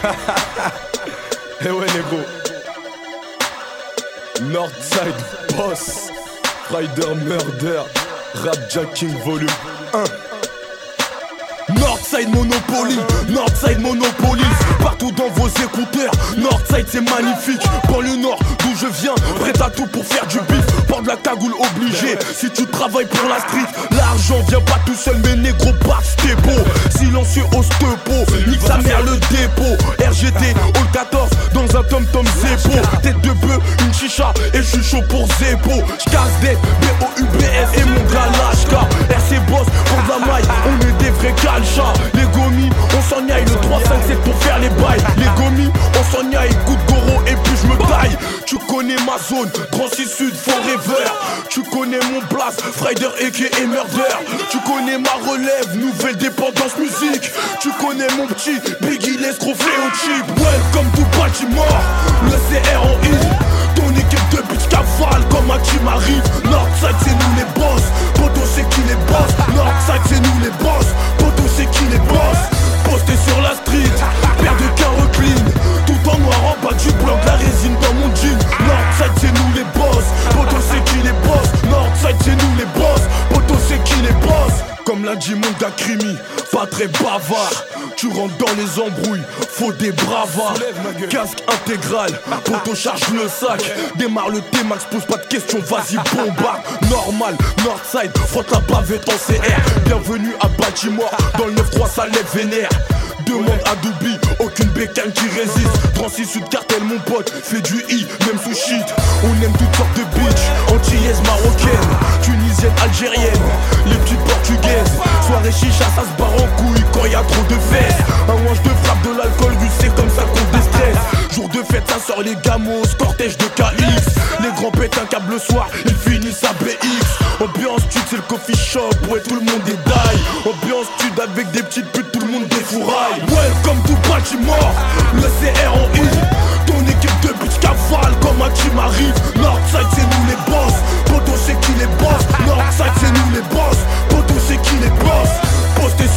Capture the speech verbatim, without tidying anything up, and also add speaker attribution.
Speaker 1: Eh ouais, négro. Northside Boss, Rider Murder, Rap Jacking Volume un. Northside Monopoly, Northside Monopoly, partout dans vos écouteurs. Northside c'est magnifique, dans le nord d'où je viens, prêt à tout pour faire du bif. Porte la cagoule obligé, si tu travailles pour la street. L'argent vient pas tout seul mais négro passe t'es beau. Silencieux au stepo, nique sa mère le dépôt. R G T, Hall quatorze, dans un tom-tom Zeppo. Tête de bœuf, une chicha et je suis chaud pour Zeppo. J'casse des B O U B S et mon gars H K. R C Boss, pour de la maille, on est des vrais calchas. Les gomis, on s'en aille, le trois cinq sept pour faire les bails. Les gomis, on s'en aille, coup de goro et puis je me taille. Tu connais ma zone, Grand six Sud, Forever. Tu connais mon place, Frider aka Murder. Tu connais ma relève, nouvelle dépendance musique. Tu connais mon petit Biggie, l'escroc fléau cheap. Welcome to Baltimore, le C R en I. Ton équipe de bitch cavale comme un team arrive. Northside c'est nous les boss, Poto c'est qui les boss. Northside c'est nous les boss, Poto c'est qui les boss. Posté sur la street, paire de carreaux clean. Tout en noir en bas du bloc, la résine dans mon jean. Northside c'est nous les boss, Poto c'est qui les boss. Northside c'est nous les boss, Poto c'est qui les boss. Comme l'a dit mon gars Crimi, pas très bavard. Tu rentres dans les embrouilles, faut des bravards. Casque intégral, Poto charge le sac. Démarre le T-Max, pose pas de questions, vas-y bombarde. Normal, Northside, frotte la bavette en C R. Bienvenue à Baltimore, dans le neuf trois ça lève vénère. Demande à Doubi, aucune bécane qui résiste. trente-six Sud cartel mon pote, fait du I, même sous shit. On aime toutes sortes de bitch, antillaise marocaine, tunisienne, algérienne, les petites portugaises. Soirée chicha, ça se barre en couille quand y a trop de fesses. Un manche de frappe, de l'alcool russe, c'est comme ça qu'on déstresse. Jour de fête, ça sort les gamos, cortège de K X. Les grands pètent un câble le soir, ils finissent à B X. Ambiance stud, c'est le coffee shop, ouais tout le monde est die. Ambiance stud avec des petites putes, tout le monde défouraille. Welcome to Baltimore, le C R en I. Ton équipe de bitch cavale comme un team arrive. Northside c'est nous les boss, Poto c'est qui les boss. Northside c'est nous les boss, Poto c'est qui les boss. Posté